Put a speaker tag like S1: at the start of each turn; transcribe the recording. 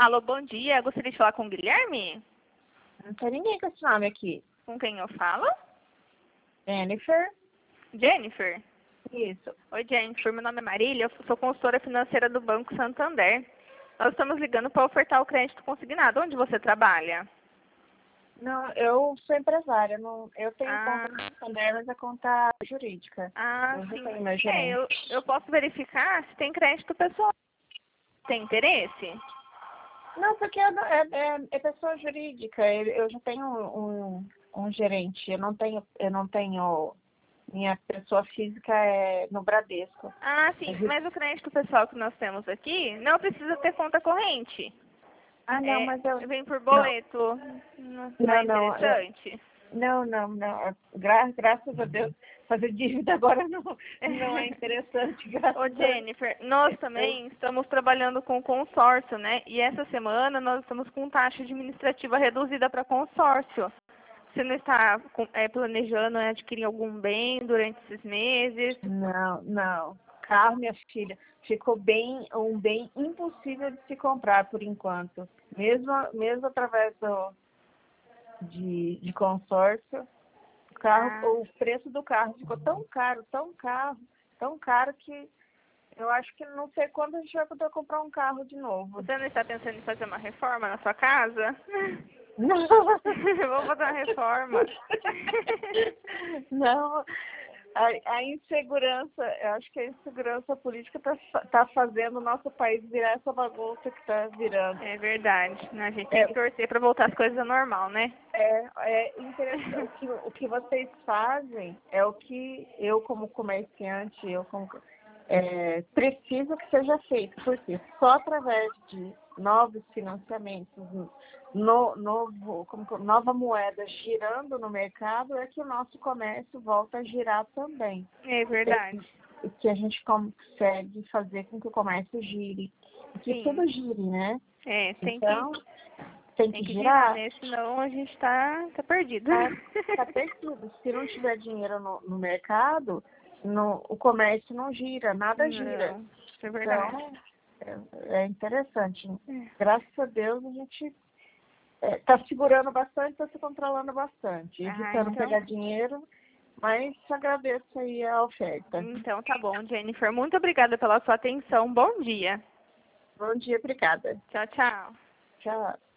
S1: Alô, bom dia. Gostaria de falar com o Guilherme?
S2: Não tem ninguém com esse nome aqui.
S1: Com quem eu falo?
S2: Jennifer?
S1: Jennifer.
S2: Isso.
S1: Oi, Jennifer. Meu nome é Marília. Eu sou consultora financeira do Banco Santander. Nós estamos ligando para ofertar o crédito consignado. Onde você trabalha?
S2: Não, eu sou empresária. Não, eu tenho conta no
S1: Ah,
S2: Santander, mas é conta jurídica. Eu já
S1: sim.
S2: tenho meu gerente.
S1: Eu posso verificar se tem crédito pessoal. Tem interesse?
S2: Não, porque é pessoa jurídica. Eu já tenho um gerente. Eu não tenho. Minha pessoa física é no Bradesco.
S1: Sim. Mas o crédito pessoal que nós temos aqui não precisa ter conta corrente.
S2: Não, mas eu.
S1: Vem por
S2: Não,
S1: boleto. Não é
S2: não.
S1: interessante?
S2: Não. Graças a Deus, fazer dívida agora não é interessante,
S1: Ô,
S2: graças a Deus.
S1: Jennifer, nós também estamos trabalhando com consórcio, né? E essa semana nós estamos com taxa administrativa reduzida para consórcio. Você não está planejando adquirir algum bem durante esses meses?
S2: Não. Carro, minha filha, ficou um bem impossível de se comprar por enquanto. Mesmo através de consórcio, o preço do carro ficou tão caro que eu acho que não sei quando a gente vai poder comprar um carro de novo.
S1: Você não está pensando em fazer uma reforma na sua casa?
S2: Não.
S1: Vou fazer uma reforma.
S2: Não, a insegurança, eu acho que a insegurança política tá fazendo o nosso país virar essa bagunça que está virando.
S1: É verdade. A gente tem que torcer para voltar as coisas ao normal, né?
S2: É interessante. O que vocês fazem é o que eu, como comerciante, preciso que seja feito, porque só através de novos financiamentos, nova moeda girando no mercado é que o nosso comércio volta a girar também.
S1: É verdade.
S2: E que a gente consegue fazer com que o comércio gire. Que
S1: Sim.
S2: tudo gire, né?
S1: Então,
S2: tem que girar,
S1: né? Senão a gente tá perdido.
S2: Tá perdido. Se não tiver dinheiro no mercado, o comércio não gira, nada gira.
S1: Não, isso é verdade.
S2: Então, é interessante. Graças a Deus a gente está segurando bastante, está se controlando bastante, evitando pegar dinheiro, mas agradeço aí a oferta.
S1: Então tá bom, Jennifer. Muito obrigada pela sua atenção. Bom dia.
S2: Bom dia, obrigada.
S1: Tchau, tchau.
S2: Tchau.